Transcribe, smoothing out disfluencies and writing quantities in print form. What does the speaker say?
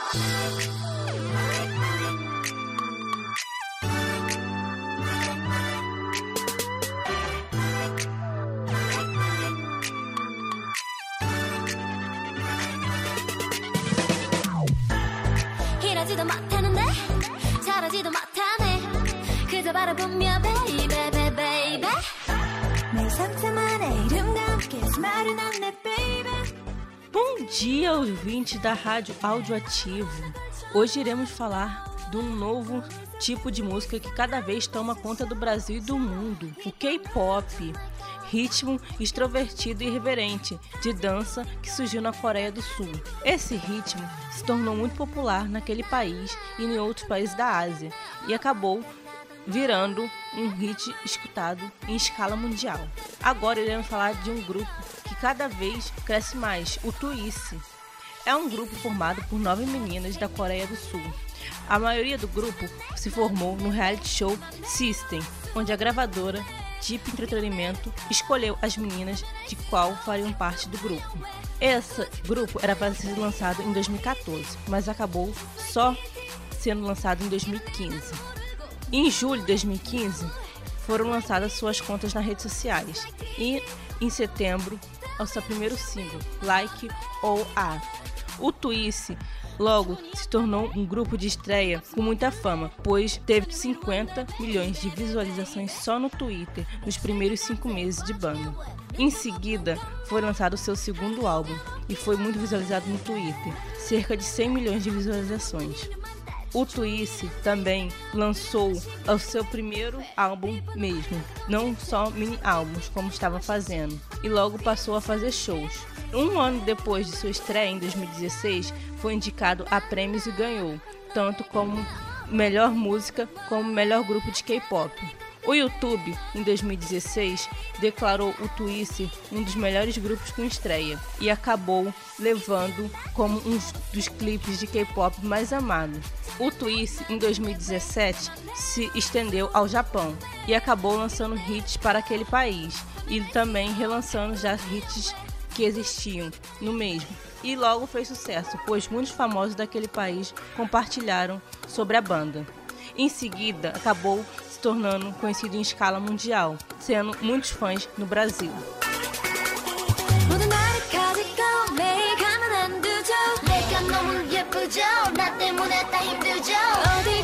이러지도 못하는데 잘하지도 못하네 그저 바라보며 baby baby 내 상태만의 이름과 함께 스마일은 안내 baby. Bom dia, ouvintes da Rádio Audioativo. Hoje iremos falar de um novo tipo de música que cada vez toma conta do Brasil e do mundo, o K-pop. Ritmo extrovertido e irreverente de dança que surgiu na Coreia do Sul. Esse ritmo se tornou muito popular naquele país e em outros países da Ásia e acabou virando um hit escutado em escala mundial. Agora iremos falar de um grupo que cada vez cresce mais, o Twice. É um grupo formado por 9 meninas da Coreia do Sul. A maioria do grupo se formou no reality show System, onde a gravadora Deep Entretenimento escolheu as meninas de qual fariam parte do grupo. Esse grupo era para ser lançado em 2014, mas acabou só sendo lançado em 2015. Em julho de 2015, foram lançadas suas contas nas redes sociais e, em setembro, o seu primeiro single, Like ou A. O Twice logo se tornou um grupo de estreia com muita fama, pois teve 50 milhões de visualizações só no Twitter nos primeiros 5 meses de banda. Em seguida, foi lançado o seu segundo álbum e foi muito visualizado no Twitter, cerca de 100 milhões de visualizações. O Twice também lançou o seu primeiro álbum mesmo, não só mini-álbuns como estava fazendo, e logo passou a fazer shows. Um ano depois de sua estreia, em 2016, foi indicado a prêmios e ganhou, tanto como melhor música como melhor grupo de K-pop. O YouTube, em 2016, declarou o Twice um dos melhores grupos com estreia e acabou levando como um dos clipes de K-pop mais amados. O Twice, em 2017, se estendeu ao Japão e acabou lançando hits para aquele país e também relançando já hits que existiam no mesmo. E logo fez sucesso, pois muitos famosos daquele país compartilharam sobre a banda. Em seguida, acabou se tornando conhecido em escala mundial, sendo muitos fãs no Brasil. 내가 너무 예쁘죠 나 때문에 다 힘들죠 어디